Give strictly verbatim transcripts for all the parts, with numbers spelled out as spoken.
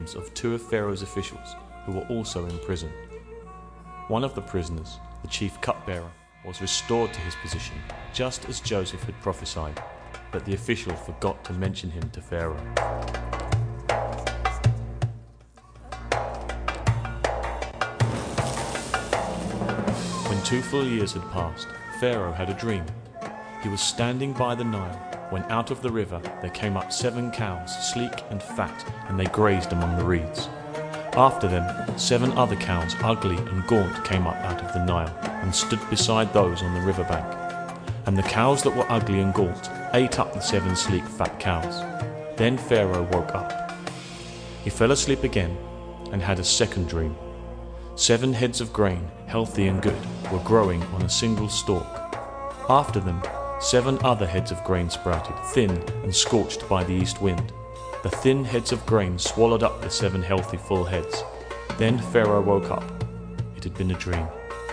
names of two of Pharaoh's officials who were also in prison. One of the prisoners, the chief cupbearer, was restored to his position just as Joseph had prophesied, but the official forgot to mention him to Pharaoh. When two full years had passed, Pharaoh had a dream. He was standing by the Nile when out of the river there came up seven cows, sleek and fat, and they grazed among the reeds. After them, seven other cows, ugly and gaunt, came up out of the Nile and stood beside those on the riverbank. And the cows that were ugly and gaunt ate up the seven sleek fat cows. Then Pharaoh woke up. He fell asleep again and had a second dream. Seven heads of grain, healthy and good, were growing on a single stalk. After them, seven other heads of grain sprouted, thin and scorched by the east wind. The thin heads of grain swallowed up the seven healthy full heads. Then Pharaoh woke up. It had been a dream.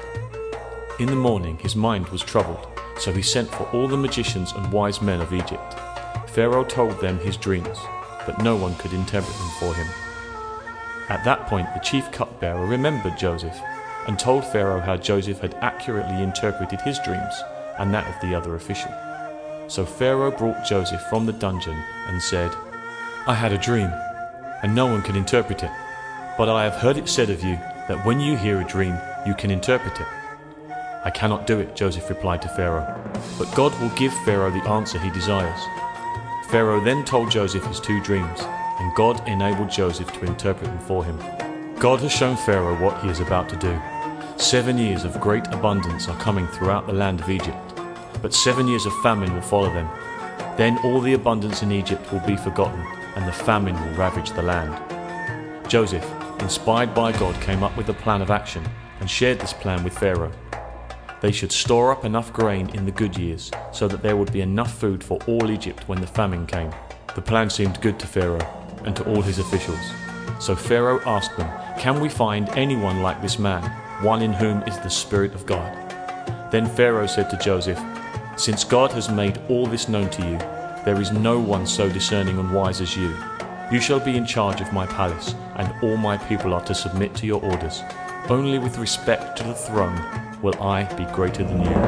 In the morning his mind was troubled, so he sent for all the magicians and wise men of Egypt. Pharaoh told them his dreams, but no one could interpret them for him. At that point the chief cupbearer remembered Joseph and told Pharaoh how Joseph had accurately interpreted his dreams and that of the other official. So Pharaoh brought Joseph from the dungeon and said, "I had a dream, and no one can interpret it. But I have heard it said of you that when you hear a dream, you can interpret it." "I cannot do it," Joseph replied to Pharaoh, "but God will give Pharaoh the answer he desires." Pharaoh then told Joseph his two dreams, and God enabled Joseph to interpret them for him. God has shown Pharaoh what he is about to do. Seven years of great abundance are coming throughout the land of Egypt, but seven years of famine will follow them. Then all the abundance in Egypt will be forgotten, and the famine will ravage the land. Joseph, inspired by God, came up with a plan of action and shared this plan with Pharaoh. They should store up enough grain in the good years so that there would be enough food for all Egypt when the famine came. The plan seemed good to Pharaoh and to all his officials. So Pharaoh asked them, "Can we find anyone like this man, one in whom is the Spirit of God?" Then Pharaoh said to Joseph, "Since God has made all this known to you, there is no one so discerning and wise as you. You shall be in charge of my palace, and all my people are to submit to your orders. Only with respect to the throne will I be greater than you."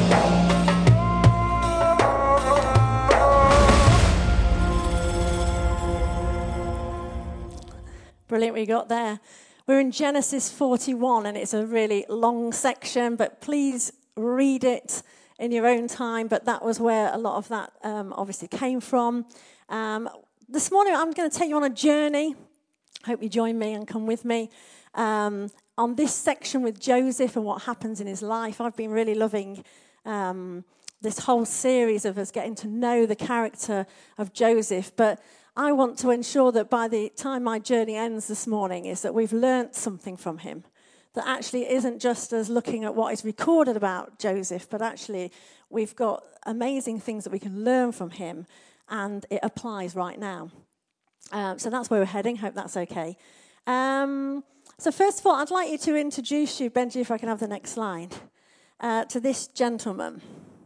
Brilliant, we got there. We're in Genesis forty-one, and it's a really long section, but please read it in your own time. But that was where a lot of that um, obviously came from. Um, this morning, I'm going to take you on a journey. I hope you join me and come with me um, on this section with Joseph and what happens in his life. I've been really loving um, this whole series of us getting to know the character of Joseph. But I want to ensure that by the time my journey ends this morning is that we've learnt something from him. That actually isn't just us looking at what is recorded about Joseph, but actually we've got amazing things that we can learn from him, and it applies right now. Um, so that's where we're heading. Hope that's okay. Um, so first of all, I'd like you to introduce you, Benji, if I can have the next slide, uh, to this gentleman.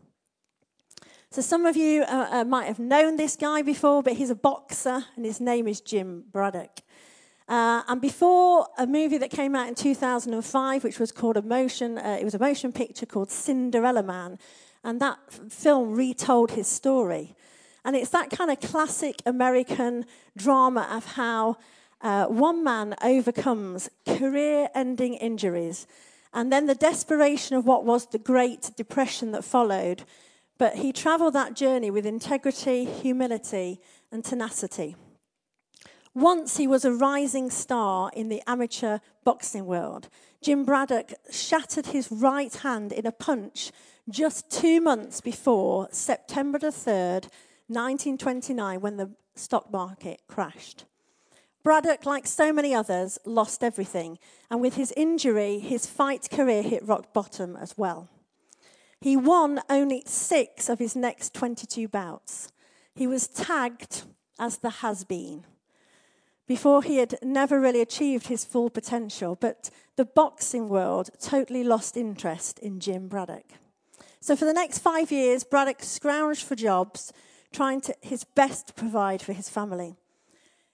So some of you uh, uh, might have known this guy before, but he's a boxer, and his name is Jim Braddock. Uh, and before a movie that came out in two thousand five, which was called a motion, uh, it was a motion picture called Cinderella Man, and that f- film retold his story. And it's that kind of classic American drama of how uh, one man overcomes career-ending injuries, and then the desperation of what was the Great Depression that followed. But he travelled that journey with integrity, humility, and tenacity. Once he was a rising star in the amateur boxing world. Jim Braddock shattered his right hand in a punch just two months before September the third, nineteen twenty-nine, when the stock market crashed. Braddock, like so many others, lost everything. And with his injury, his fight career hit rock bottom as well. He won only six of his next twenty-two bouts. He was tagged as the has-been, before he had never really achieved his full potential. But the boxing world totally lost interest in Jim Braddock. So for the next five years, Braddock scrounged for jobs, trying to, his best to provide for his family.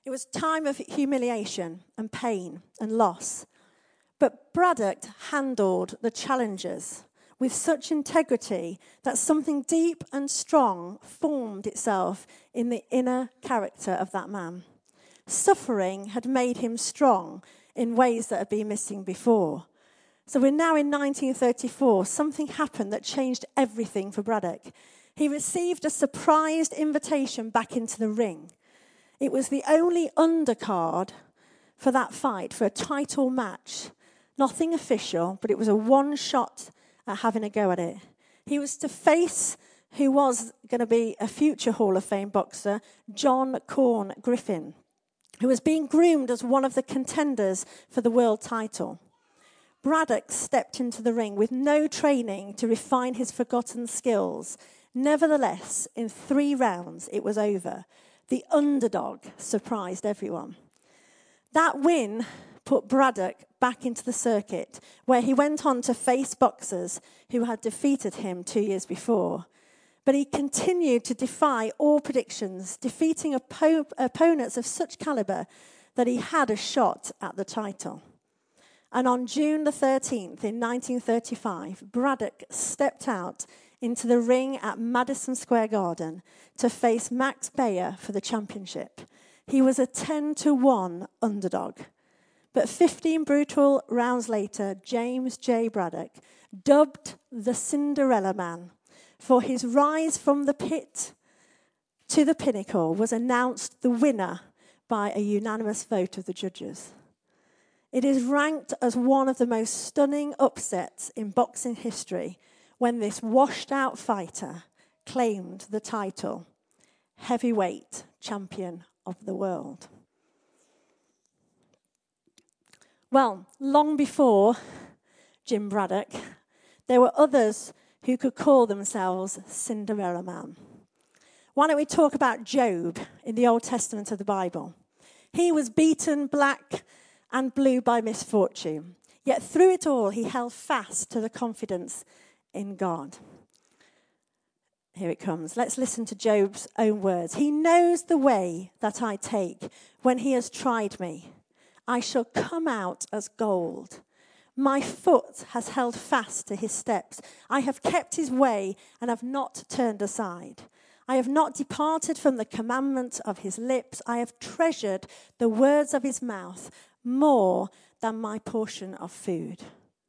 It was a time of humiliation and pain and loss. But Braddock handled the challenges with such integrity that something deep and strong formed itself in the inner character of that man. Suffering had made him strong in ways that had been missing before. So we're now in nineteen thirty-four. Something happened that changed everything for Braddock. He received a surprised invitation back into the ring. It was the only undercard for that fight, for a title match. Nothing official, but it was a one shot at having a go at it. He was to face who was going to be a future Hall of Fame boxer, John Corn Griffin, who was being groomed as one of the contenders for the world title. Braddock stepped into the ring with no training to refine his forgotten skills. Nevertheless, in three rounds, it was over. The underdog surprised everyone. That win put Braddock back into the circuit, where he went on to face boxers who had defeated him two years before. But he continued to defy all predictions, defeating oppo- opponents of such caliber that he had a shot at the title. And on June the thirteenth in nineteen thirty-five, Braddock stepped out into the ring at Madison Square Garden to face Max Baer for the championship. He was a ten to one underdog. But fifteen brutal rounds later, James J. Braddock, dubbed the Cinderella Man, for his rise from the pit to the pinnacle, was announced the winner by a unanimous vote of the judges. It is ranked as one of the most stunning upsets in boxing history when this washed-out fighter claimed the title heavyweight champion of the world. Well, long before Jim Braddock, there were others who could call themselves Cinderella Man. Why don't we talk about Job in the Old Testament of the Bible? He was beaten black and blue by misfortune, yet through it all he held fast to the confidence in God. Here it comes. Let's listen to Job's own words. He knows the way that I take when he has tried me. I shall come out as gold. My foot has held fast to his steps. I have kept his way and have not turned aside. I have not departed from the commandment of his lips. I have treasured the words of his mouth more than my portion of food.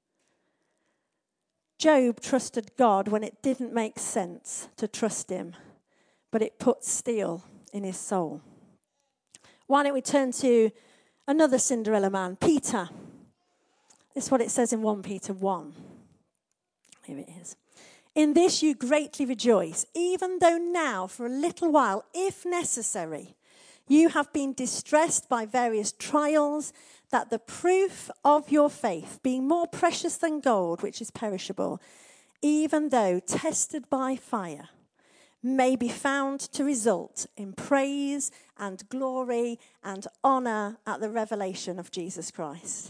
Job trusted God when it didn't make sense to trust him, but it put steel in his soul. Why don't we turn to another Cinderella man, Peter. This is what it says in First Peter one. Here it is. In this you greatly rejoice, even though now, for a little while, if necessary, you have been distressed by various trials, that the proof of your faith, being more precious than gold, which is perishable, even though tested by fire, may be found to result in praise and glory and honor at the revelation of Jesus Christ.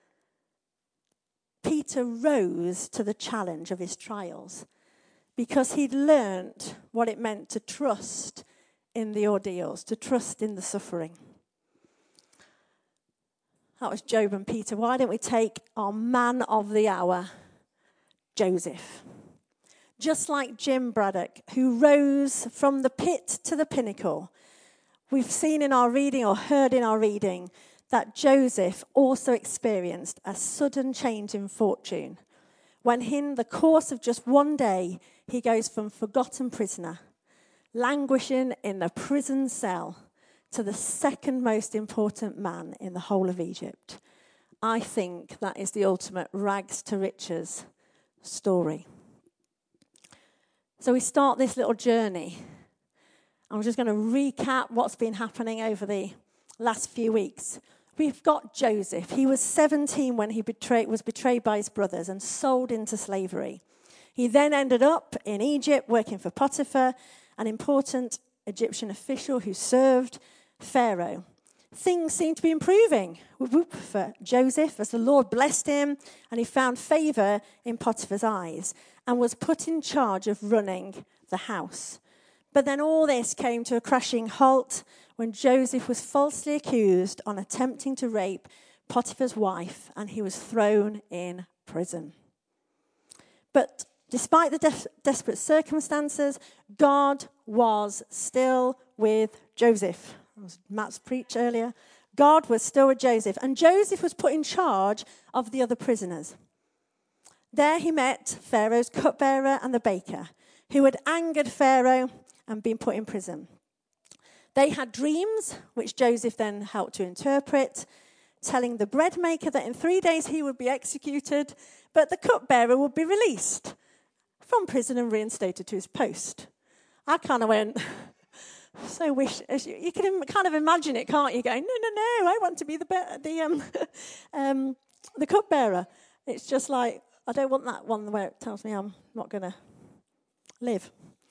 Peter rose to the challenge of his trials because he'd learned what it meant to trust in the ordeals, to trust in the suffering. That was Job and Peter. Why don't we take our man of the hour, Joseph? Just like Jim Braddock, who rose from the pit to the pinnacle, we've seen in our reading or heard in our reading that Joseph also experienced a sudden change in fortune when in the course of just one day, he goes from forgotten prisoner, languishing in a prison cell, to the second most important man in the whole of Egypt. I think that is the ultimate rags to riches story. So we start this little journey. I'm just going to recap what's been happening over the last few weeks. We've got Joseph. He was seventeen when he betrayed, was betrayed by his brothers and sold into slavery. He then ended up in Egypt working for Potiphar, an important Egyptian official who served Pharaoh. Things seemed to be improving for Joseph as the Lord blessed him and he found favor in Potiphar's eyes and was put in charge of running the house. But then all this came to a crashing halt when Joseph was falsely accused on attempting to rape Potiphar's wife, and he was thrown in prison. But despite the des- desperate circumstances, God was still with Joseph. That was Matt's preach earlier. God was still with Joseph, and Joseph was put in charge of the other prisoners. There he met Pharaoh's cupbearer and the baker, who had angered Pharaoh and been put in prison. They had dreams, which Joseph then helped to interpret, telling the bread maker that in three days he would be executed, but the cupbearer would be released from prison and reinstated to his post. I kind of went, so wish, you can kind of imagine it, can't you, going, no, no, no, I want to be the the um, um, the cupbearer. It's just like, I don't want that one where it tells me I'm not going to live.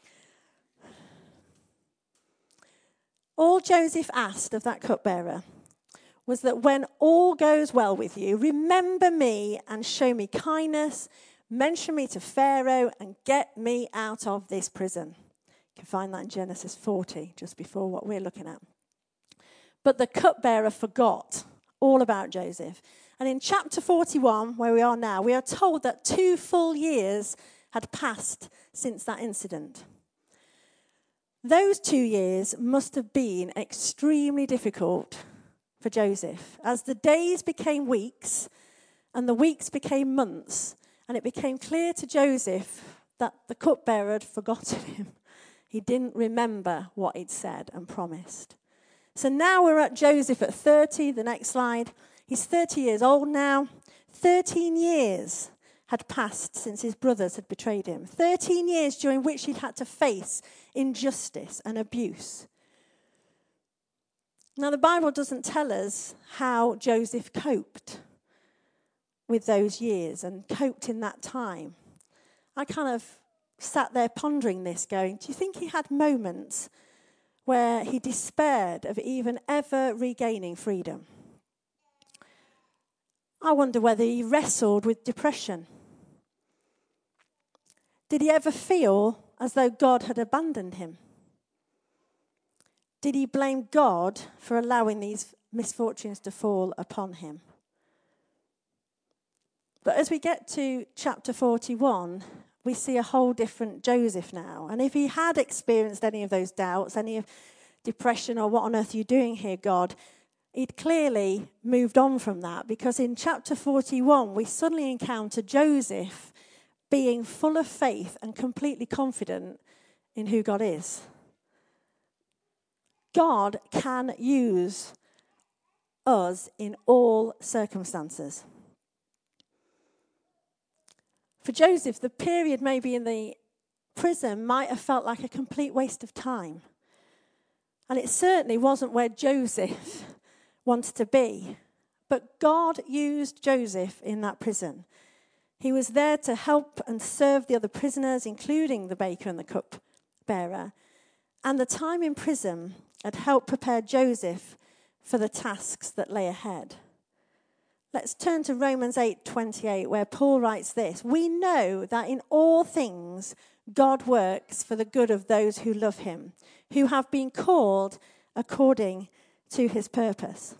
All Joseph asked of that cupbearer was that when all goes well with you, remember me and show me kindness, mention me to Pharaoh and get me out of this prison. You can find that in Genesis forty, just before what we're looking at. But the cupbearer forgot all about Joseph. And in chapter forty-one, where we are now, we are told that two full years had passed since that incident. Those two years must have been extremely difficult for Joseph, as the days became weeks and the weeks became months, and it became clear to Joseph that the cupbearer had forgotten him. He didn't remember what he'd said and promised. So now we're at Joseph at thirty, the next slide. He's thirty years old now. thirteen years had passed since his brothers had betrayed him. thirteen years during which he'd had to face injustice and abuse. Now, the Bible doesn't tell us how Joseph coped with those years and coped in that time. I kind of sat there pondering this, going, do you think he had moments where he despaired of even ever regaining freedom? I wonder whether he wrestled with depression. Did he ever feel as though God had abandoned him? Did he blame God for allowing these misfortunes to fall upon him? But as we get to chapter forty-one, we see a whole different Joseph now. And if he had experienced any of those doubts, any of depression, or what on earth are you doing here, God, he'd clearly moved on from that, because in chapter forty-one, we suddenly encounter Joseph being full of faith and completely confident in who God is. God can use us in all circumstances. For Joseph, the period maybe in the prison might have felt like a complete waste of time. And it certainly wasn't where Joseph wanted to be. But God used Joseph in that prison. He was there to help and serve the other prisoners, including the baker and the cupbearer. And the time in prison had helped prepare Joseph for the tasks that lay ahead. Let's turn to Romans eight twenty-eight, where Paul writes this: we know that in all things God works for the good of those who love him, who have been called according to his purpose.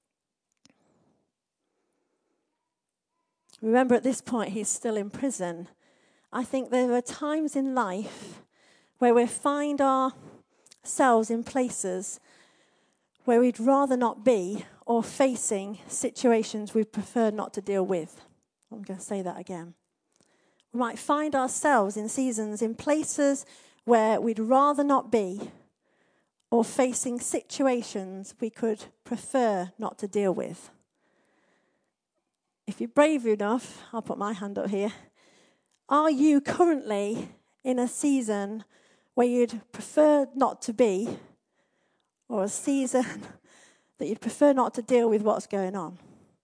Remember, at this point, he's still in prison. I think there are times in life where we find ourselves in places where we'd rather not be, or facing situations we prefer not to deal with. I'm going to say that again. We might find ourselves in seasons, in places where we'd rather not be, or facing situations we could prefer not to deal with. If you're brave enough, I'll put my hand up here. Are you currently in a season where you'd prefer not to be, or a season that you'd prefer not to deal with what's going on?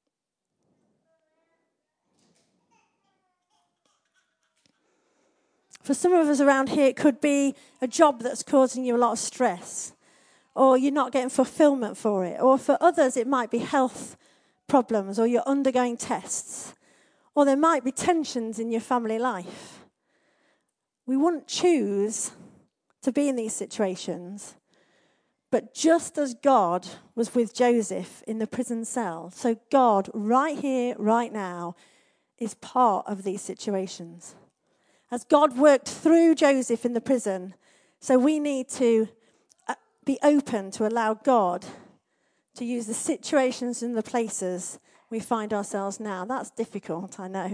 For some of us around here, it could be a job that's causing you a lot of stress, or you're not getting fulfillment for it. Or for others, it might be health problems, or you're undergoing tests, or there might be tensions in your family life. We wouldn't choose to be in these situations. But just as God was with Joseph in the prison cell, so God, right here, right now, is part of these situations. As God worked through Joseph in the prison, so we need to be open to allow God to use the situations and the places we find ourselves now. That's difficult, I know.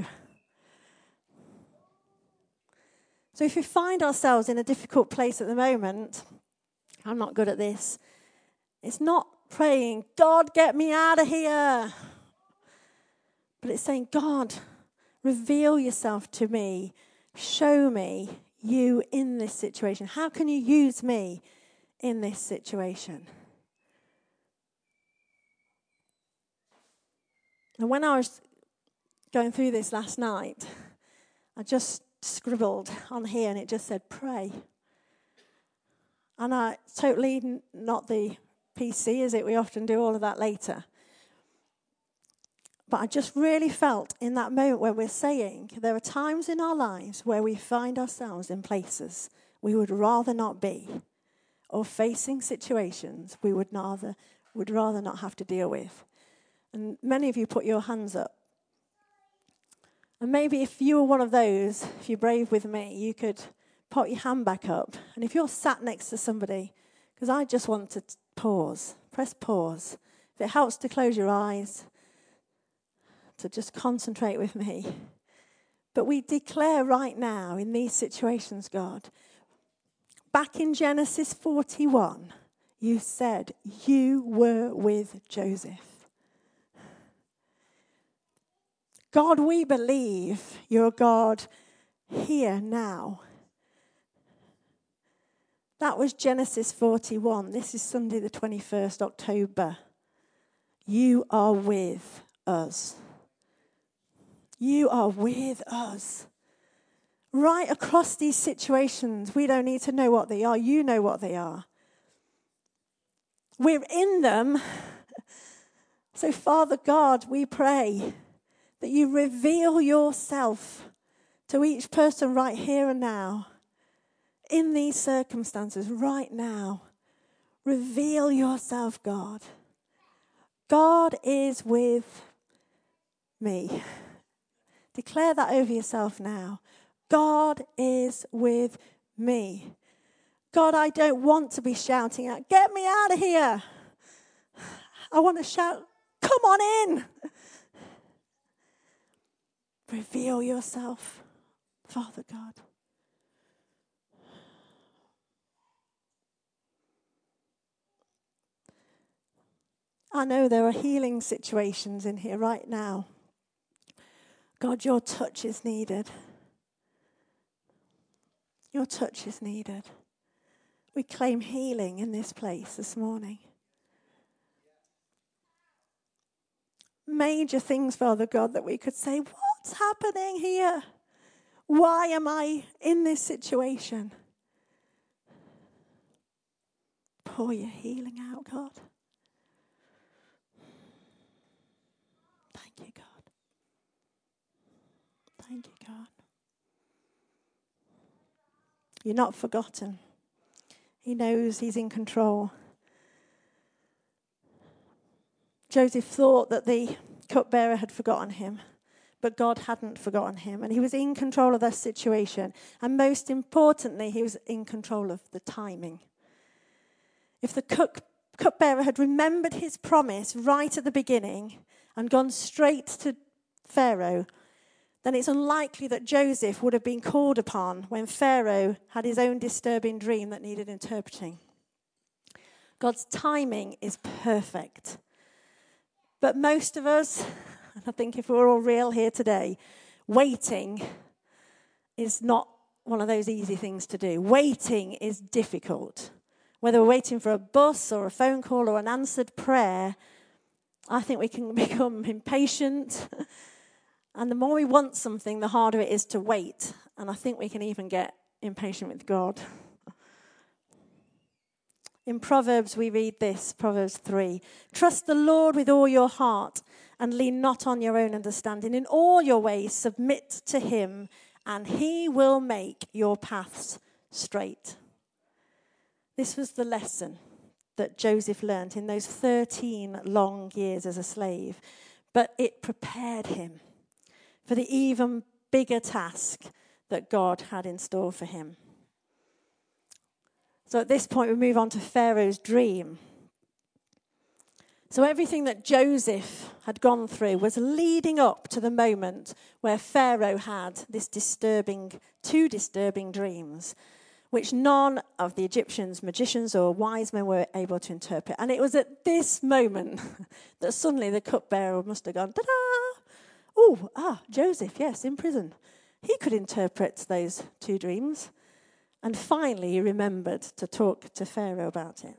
So if we find ourselves in a difficult place at the moment, I'm not good at this. It's not praying, God, get me out of here. But it's saying, God, reveal yourself to me. Show me you in this situation. How can you use me in this situation? And when I was going through this last night, I just scribbled on here and it just said, pray. And I totally n- not the P C, is it? We often do all of that later. But I just really felt in that moment where we're saying there are times in our lives where we find ourselves in places we would rather not be, or facing situations we would rather, would rather not have to deal with. And many of you put your hands up. And maybe if you were one of those, if you're brave with me, you could put your hand back up. And if you're sat next to somebody, because I just want to pause, press pause. If it helps to close your eyes, to just concentrate with me. But we declare right now in these situations, God, back in Genesis forty-one, you said you were with Joseph. God, we believe you're God here now. That was Genesis forty-one. This is Sunday the twenty-first of October. You are with us. You are with us. Right across these situations, we don't need to know what they are. You know what they are. We're in them. So, Father God, we pray that you reveal yourself to each person right here and now. In these circumstances, right now, reveal yourself, God. God is with me. Declare that over yourself now. God is with me. God, I don't want to be shouting out, get me out of here. I want to shout, come on in. Reveal yourself, Father God. I know there are healing situations in here right now. God, your touch is needed. Your touch is needed. We claim healing in this place this morning. Major things, Father God, that we could say, what's happening here? Why am I in this situation? Pour your healing out, God. Thank you, God. Thank you, God. You're not forgotten. He knows he's in control. Joseph thought that the cupbearer had forgotten him, but God hadn't forgotten him, and he was in control of that situation. And most importantly, he was in control of the timing. If the cup, cupbearer had remembered his promise right at the beginning and gone straight to Pharaoh, then it's unlikely that Joseph would have been called upon when Pharaoh had his own disturbing dream that needed interpreting. God's timing is perfect. But most of us, and I think if we're all real here today, waiting is not one of those easy things to do. Waiting is difficult. Whether we're waiting for a bus or a phone call or an answered prayer, I think we can become impatient. And the more we want something, the harder it is to wait. And I think we can even get impatient with God. In Proverbs, we read this, Proverbs three. Trust the Lord with all your heart and lean not on your own understanding. In all your ways, submit to him, and he will make your paths straight. This was the lesson that Joseph learned in those thirteen long years as a slave. But it prepared him for the even bigger task that God had in store for him. So at this point, we move on to Pharaoh's dream. So everything that Joseph had gone through was leading up to the moment where Pharaoh had this disturbing, two disturbing dreams, which none of the Egyptians, magicians or wise men were able to interpret. And it was at this moment that suddenly the cupbearer must have gone, ta-da! Oh, ah, Joseph, yes, in prison. He could interpret those two dreams. And finally he remembered to talk to Pharaoh about it.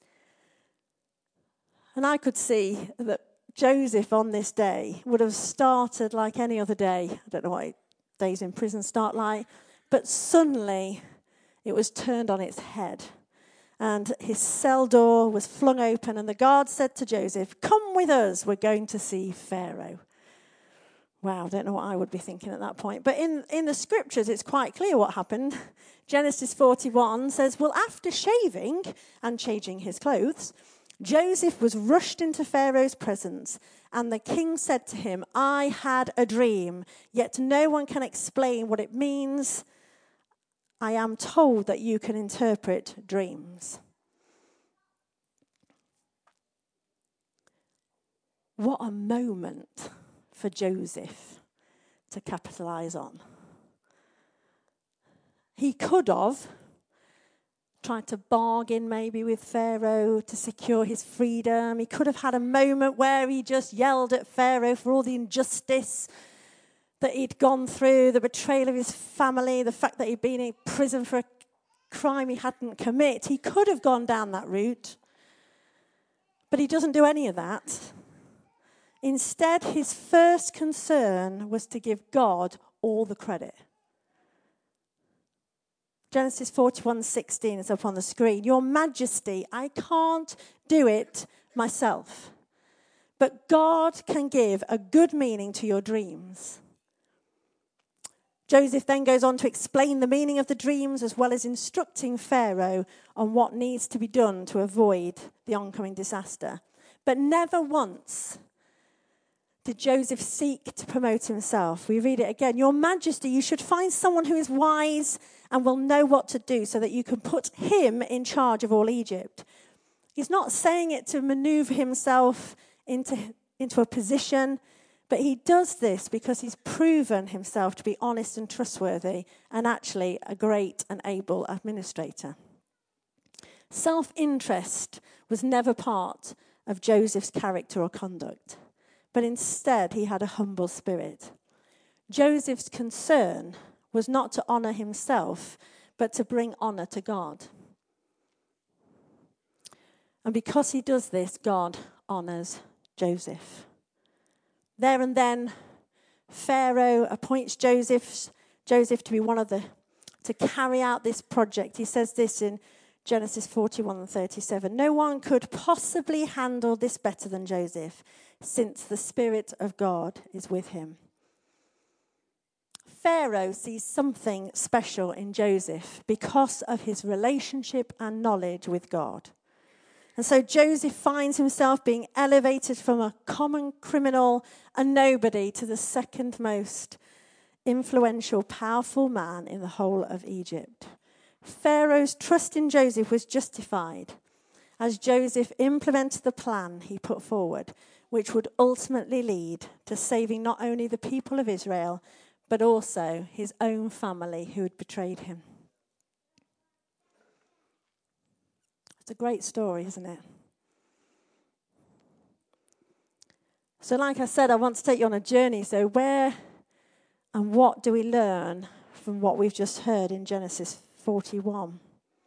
And I could see that Joseph on this day would have started like any other day. I don't know what days in prison start like. But suddenly it was turned on its head. And his cell door was flung open. And the guard said to Joseph, "Come with us. We're going to see Pharaoh." Wow, I don't know what I would be thinking at that point. But in, in the scriptures, it's quite clear what happened. Genesis forty-one says, well, after shaving and changing his clothes, Joseph was rushed into Pharaoh's presence, and the king said to him, "I had a dream, yet no one can explain what it means. I am told that you can interpret dreams." What a moment for Joseph to capitalize on. He could have tried to bargain maybe with Pharaoh to secure his freedom. He could have had a moment where he just yelled at Pharaoh for all the injustice that he'd gone through, the betrayal of his family, the fact that he'd been in prison for a crime he hadn't committed. He could have gone down that route, but he doesn't do any of that. Instead, his first concern was to give God all the credit. Genesis forty-one sixteen is up on the screen. "Your Majesty, I can't do it myself, but God can give a good meaning to your dreams." Joseph then goes on to explain the meaning of the dreams as well as instructing Pharaoh on what needs to be done to avoid the oncoming disaster. But never once did Joseph seek to promote himself. We read it again. "Your Majesty, you should find someone who is wise and will know what to do so that you can put him in charge of all Egypt." He's not saying it to maneuver himself into, into a position, but he does this because he's proven himself to be honest and trustworthy and actually a great and able administrator. Self-interest was never part of Joseph's character or conduct, but instead he had a humble spirit. Joseph's concern was not to honor himself, but to bring honor to God. And because he does this, God honors Joseph. There and then, Pharaoh appoints Joseph, Joseph to be one of the, to carry out this project. He says this in Genesis forty-one and thirty-seven. "No one could possibly handle this better than Joseph, since the Spirit of God is with him." Pharaoh sees something special in Joseph because of his relationship and knowledge with God. And so Joseph finds himself being elevated from a common criminal, a nobody, to the second most influential, powerful man in the whole of Egypt. Pharaoh's trust in Joseph was justified as Joseph implemented the plan he put forward, which would ultimately lead to saving not only the people of Israel, but also his own family who had betrayed him. It's a great story, isn't it? So like I said, I want to take you on a journey. So where and what do we learn from what we've just heard in Genesis forty-one?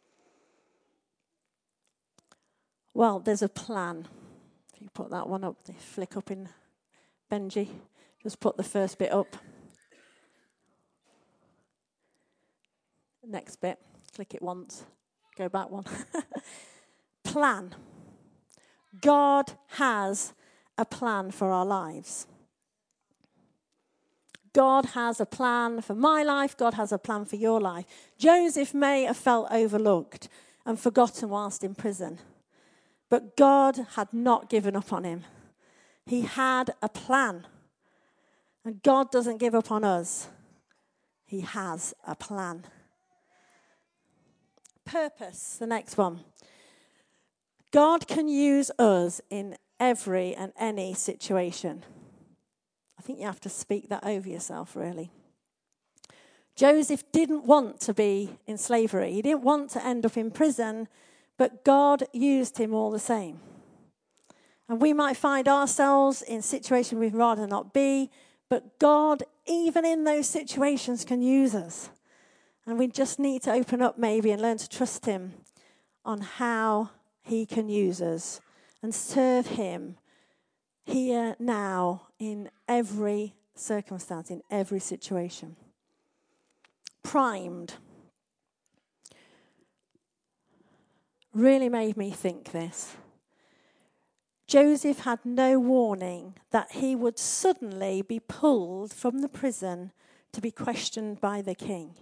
Well, there's a plan. If you put that one up, they flick up in Benji. Just put the first bit up. Next bit. Click it once. Go back one. Plan. God has a plan for our lives. God has a plan for my life. God has a plan for your life. Joseph may have felt overlooked, and forgotten whilst in prison. But God had not given up on him. He had a plan. And God doesn't give up on us. He has a plan. Purpose, the next one. God can use us in every and any situation. I think you have to speak that over yourself, really. Joseph didn't want to be in slavery. He didn't want to end up in prison, but God used him all the same. And we might find ourselves in situations we'd rather not be, but God, even in those situations, can use us. And we just need to open up maybe and learn to trust him on how he can use us and serve him here, now, in every circumstance, in every situation. Primed. Really made me think this. Joseph had no warning that he would suddenly be pulled from the prison to be questioned by the king.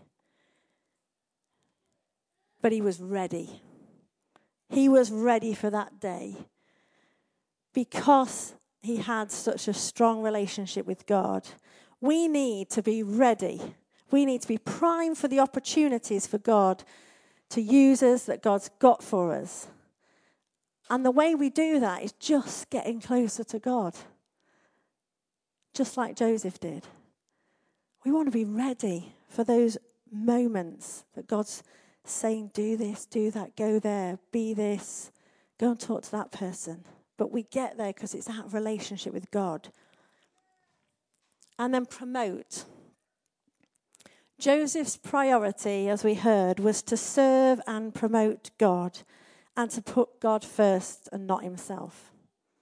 But he was ready. He was ready for that day because he had such a strong relationship with God. We need to be ready. We need to be primed for the opportunities for God to use us, that God's got for us. And the way we do that is just getting closer to God. Just like Joseph did. We want to be ready for those moments that God's saying, do this, do that, go there, be this, go and talk to that person. But we get there because it's that relationship with God. And then promote. Joseph's priority, as we heard, was to serve and promote God and to put God first and not himself.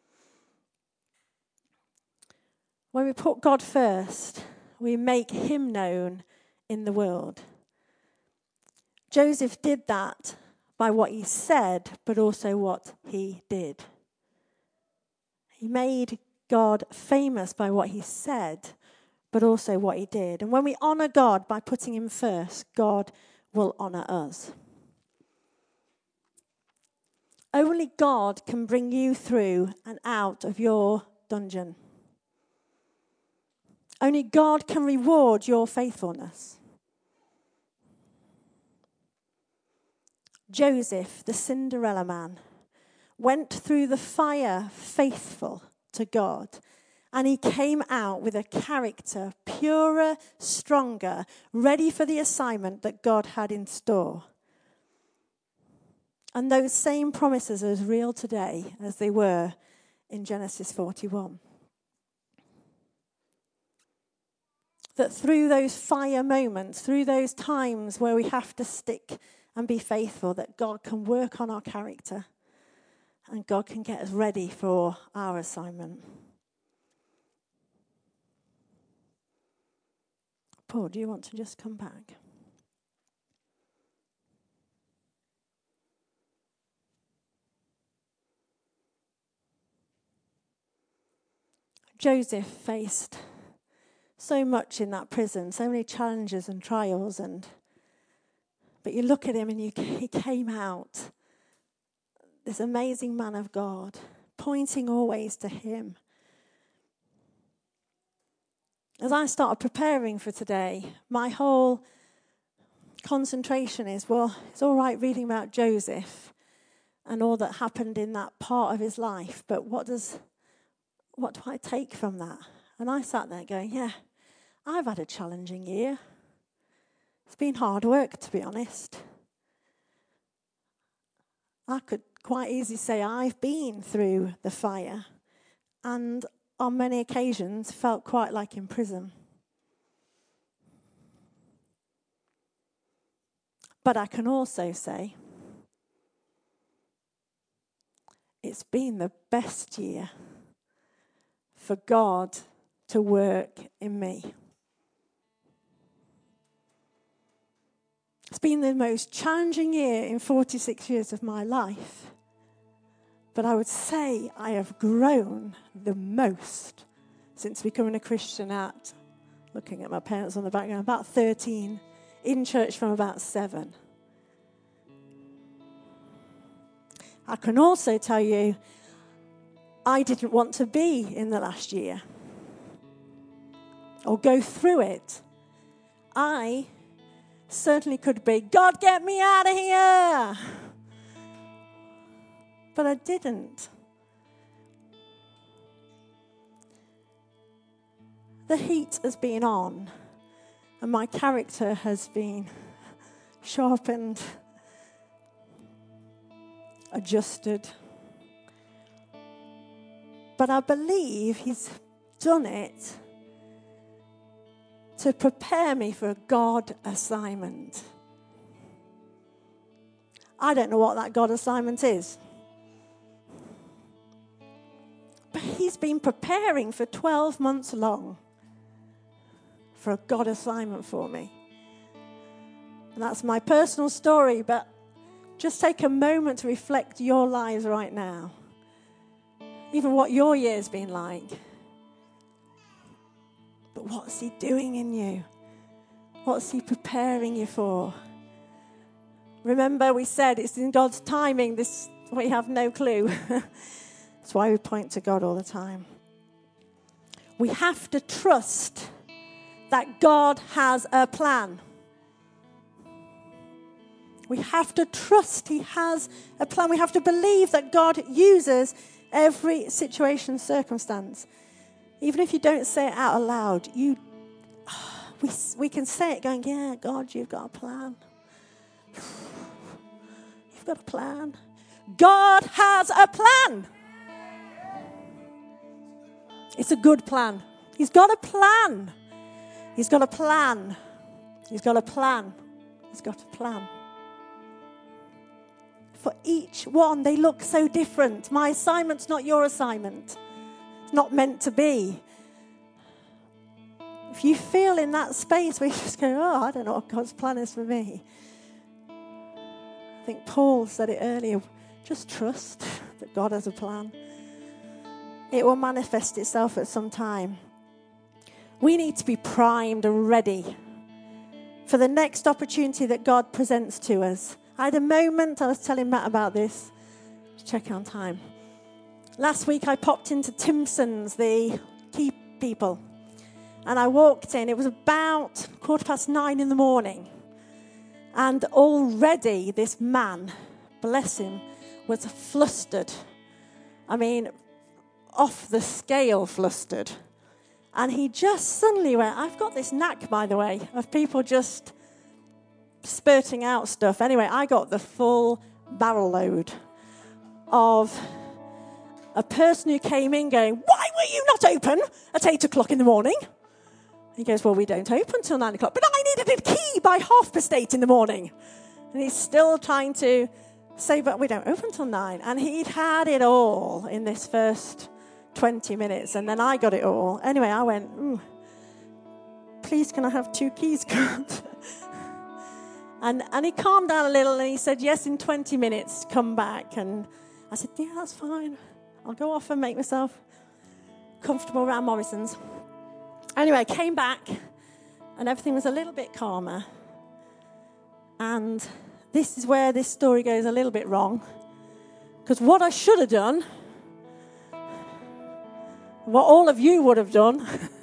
When we put God first, we make him known in the world. Joseph did that by what he said, but also what he did. He made God famous by what he said, but also what he did. And when we honour God by putting him first, God will honour us. Only God can bring you through and out of your dungeon. Only God can reward your faithfulness. Joseph, the Cinderella man, went through the fire faithful to God, and he came out with a character purer, stronger, ready for the assignment that God had in store. And those same promises are as real today as they were in Genesis forty-one. That through those fire moments, through those times where we have to stick and be faithful, that God can work on our character and God can get us ready for our assignment. Paul, do you want to just come back? Joseph faced so much in that prison, so many challenges and trials, and but you look at him and you, he came out, this amazing man of God, pointing always to him. As I started preparing for today, my whole concentration is, well, it's all right reading about Joseph and all that happened in that part of his life, but what does, what do I take from that? And I sat there going, yeah, I've had a challenging year. It's been hard work, to be honest. I could quite easily say I've been through the fire and on many occasions felt quite like in prison. But I can also say it's been the best year for God to work in me. It's been the most challenging year in forty-six years of my life. But I would say I have grown the most since becoming a Christian at, looking at my parents on the background, about thirteen, in church from about seven. I can also tell you, I didn't want to be in the last year or go through it. I certainly could be, God, get me out of here. But I didn't. The heat has been on, and my character has been sharpened, adjusted. But I believe he's done it to prepare me for a God assignment. I don't know what that God assignment is. But he's been preparing for twelve months long for a God assignment for me. And that's my personal story, but just take a moment to reflect your lives right now. Even what your year's been like. But what's he doing in you? What's he preparing you for? Remember, we said it's in God's timing. This we have no clue. That's why we point to God all the time. We have to trust that God has a plan. We have to trust he has a plan. We have to believe that God uses every situation, circumstance. Even if you don't say it out aloud, you, we, we can say it going, yeah, God, you've got a plan. You've got a plan. God has a plan. It's a good plan. He's got a plan. He's got a plan. He's got a plan. He's got a plan. For each one, they look so different. My assignment's not your assignment. It's not meant to be. If you feel in that space where you just go, oh, I don't know what God's plan is for me. I think Paul said it earlier. Just trust that God has a plan. It will manifest itself at some time. We need to be primed and ready for the next opportunity that God presents to us. I had a moment, I was telling Matt about this. Check on time. Last week I popped into Timpson's, the key people. And I walked in. It was about quarter past nine in the morning. And already this man, bless him, was flustered. I mean, off the scale flustered. And he just suddenly went, I've got this knack, by the way, of people just spurting out stuff. Anyway, I got the full barrel load of a person who came in going, why were you not open at eight o'clock in the morning? He goes, well, we don't open till nine o'clock. But I needed a key by half past eight in the morning. And he's still trying to say, but we don't open till nine. And he'd had it all in this first twenty minutes. And then I got it all. Anyway, I went, ooh, please, can I have two keys, God? and, and he calmed down a little and he said, yes, in twenty minutes, come back. And I said, yeah, that's fine. I'll go off and make myself comfortable around Morrison's. Anyway, I came back and everything was a little bit calmer. And this is where this story goes a little bit wrong. Because what I should have done, what all of you would have done,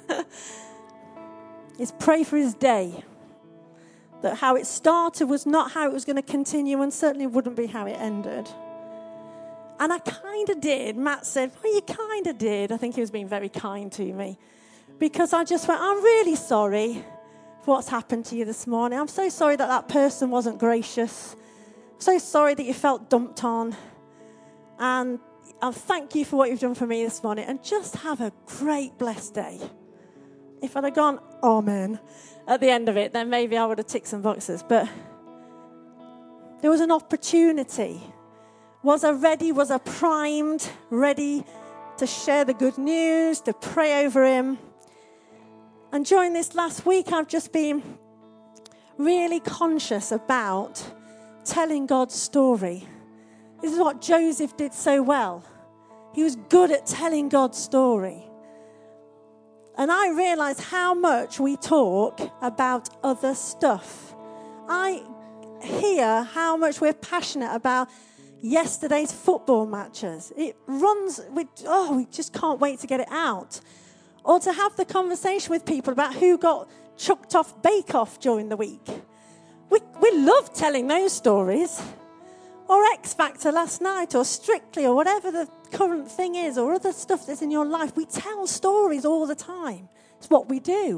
is pray for his day. That how it started was not how it was going to continue and certainly wouldn't be how it ended. And I kind of did. Matt said, well, you kind of did. I think he was being very kind to me. Because I just went, I'm really sorry for what's happened to you this morning. I'm so sorry that that person wasn't gracious. I'm so sorry that you felt dumped on. And I thank you for what you've done for me this morning. And just have a great, blessed day. If I'd have gone, amen, at the end of it, then maybe I would have ticked some boxes. But there was an opportunity. Was I ready? Was I primed? Ready to share the good news, to pray over him? And during this last week, I've just been really conscious about telling God's story. This is what Joseph did so well. He was good at telling God's story. And I realize how much we talk about other stuff. I hear how much we're passionate about, yesterday's football matches. It runs, we, oh, we just can't wait to get it out. Or to have the conversation with people about who got chucked off Bake Off during the week. We, we love telling those stories. Or X Factor last night, or Strictly, or whatever the current thing is, or other stuff that's in your life. We tell stories all the time. It's what we do.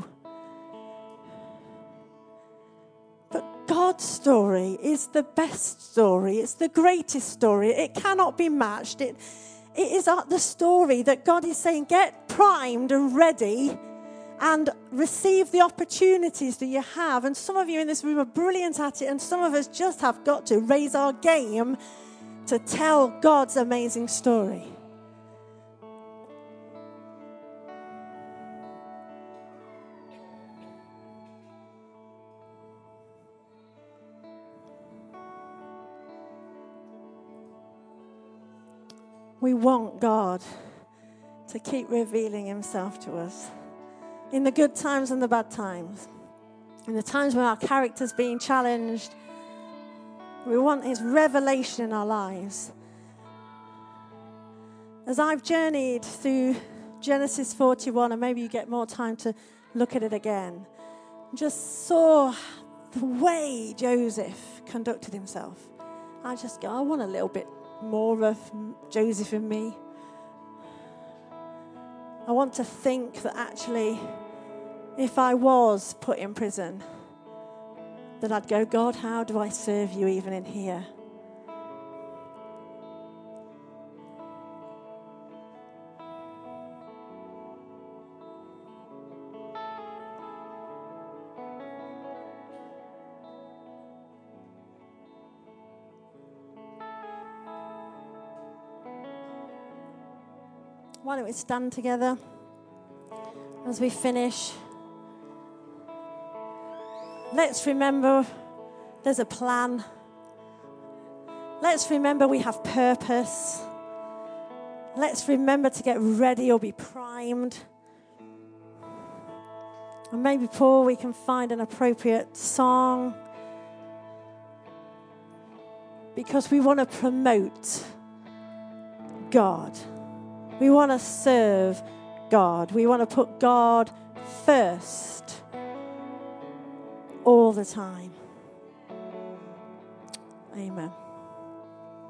But God's story is the best story. It's the greatest story. It cannot be matched. It, it is the story that God is saying, get primed and ready and receive the opportunities that you have. And some of you in this room are brilliant at it, and some of us just have got to raise our game to tell God's amazing story. We want God to keep revealing himself to us. In the good times and the bad times. In the times when our character's being challenged. We want his revelation in our lives. As I've journeyed through Genesis forty-one, and maybe you get more time to look at it again, just saw the way Joseph conducted himself. I just go, I want a little bit more of Joseph in me. I want to think that actually, if I was put in prison, that I'd go, God, how do I serve you even in here? Why don't we stand together as we finish? Let's remember there's a plan. Let's remember we have purpose. Let's remember to get ready or be primed. And maybe, Paul, we can find an appropriate song, because we want to promote God. We want to serve God. We want to put God first all the time. Amen.